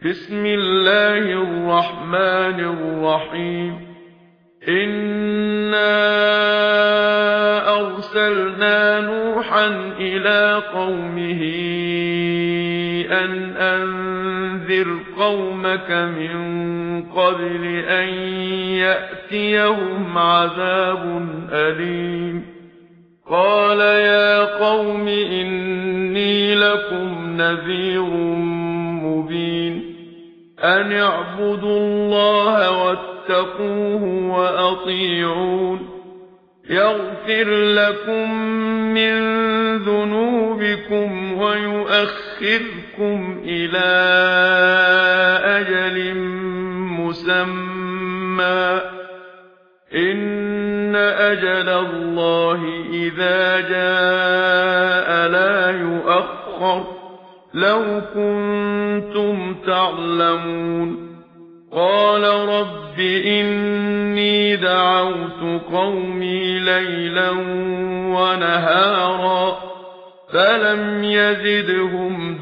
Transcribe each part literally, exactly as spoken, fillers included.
بسم الله الرحمن الرحيم إنا أرسلنا نوحا إلى قومه أن أنذر قومك من قبل أن يأتيهم عذاب أليم قال يا قوم إني لكم نذير مبين أن اعبدوا الله واتقوه وأطيعون يغفر لكم من ذنوبكم ويؤخركم إلى أجل مسمى إن أجل الله إذا جاء لا يؤخر لو كنتم تعلمون قال رب إني دعوت قومي ليلا ونهارا فلم يزدهم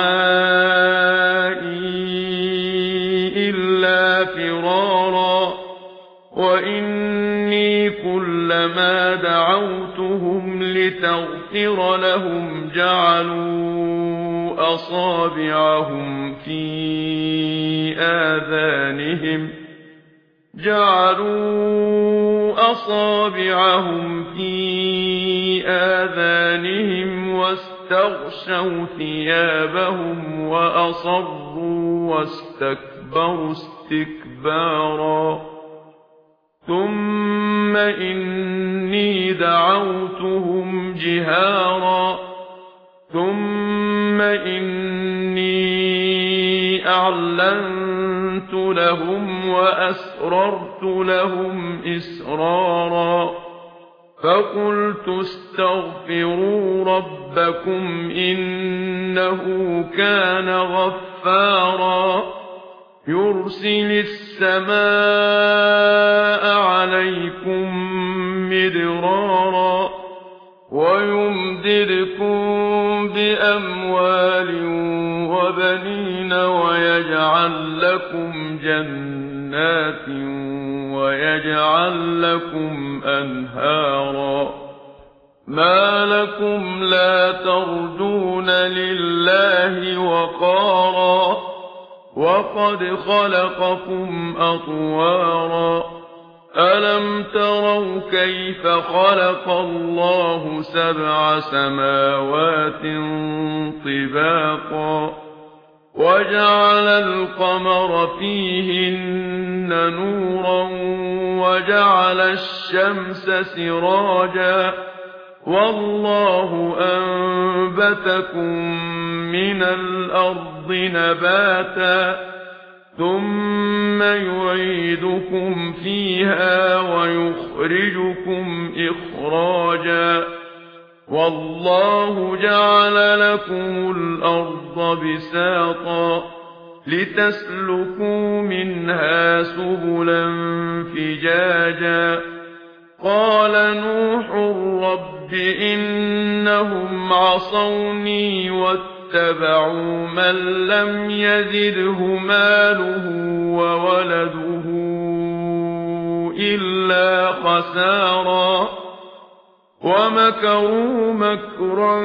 دعائي إلا فرارا وإني كلما دعوتهم لتغفر لهم جعلوا أصابعهم في آذانهم جعلوا أصابعهم في آذانهم واستغشوا ثيابهم وأصروا واستكبروا استكبارا ثم إني دعوتهم جهارا ثم إني أعلنت لهم وأسررت لهم إسرارا فقلت استغفروا ربكم إنه كان غفارا يرسل السماء عليكم مدرارا ويمددكم بأموال وبنين ويجعل لكم جنات ويجعل لكم أنهارا ما لكم لا ترجون لله وقارا وقد خلقكم أطوارا ألم تروا كيف خلق الله سبع سماوات طباقا وجعل القمر فيهن نورا وجعل الشمس سراجا والله أنبتكم من الأرض نباتا ثم يعيدكم فيها ويخرجكم إخراجا والله جعل لكم الأرض بساطا لتسلكوا منها سبلا فجاجا قال نوح رب إنهم عصوني واتبعوا من لم يزده ماله وولده إلا خسارا ومكروا مكرا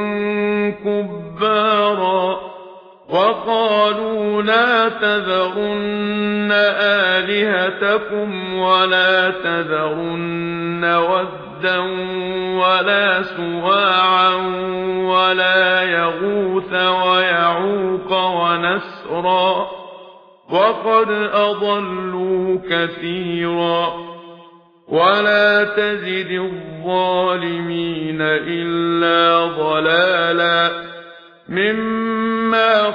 كبارا وقالوا لا تذرن آلهتكم ولا تذرن ودا ولا سواعا ولا يغوث ويعوق ونسرا وقد أضلوا كثيرا ولا تزد الظالمين إلا ضلالا مما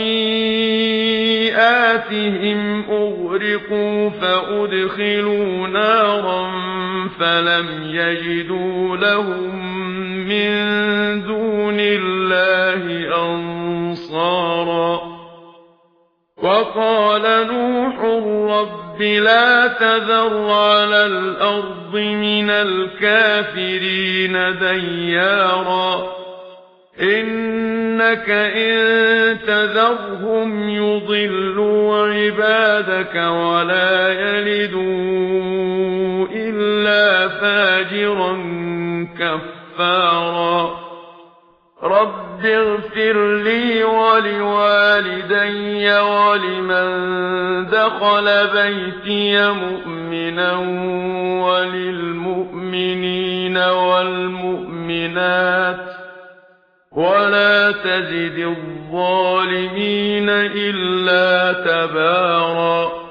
خطيئاتهم أغرقوا فأدخلوا نارا فلم يجدوا لهم من دون الله أنصارا وقال نوح رب لا تذر على الأرض من الكافرين ديارا إنك إن تذرهم يضلوا عبادك ولا يلدوا إلا فاجرا كفارا رب اغفر لي ولوالدي ولمن دخل بيتي مؤمنا وللمؤمنين والمؤمنات ولا تزد الظالمين إلا تبارا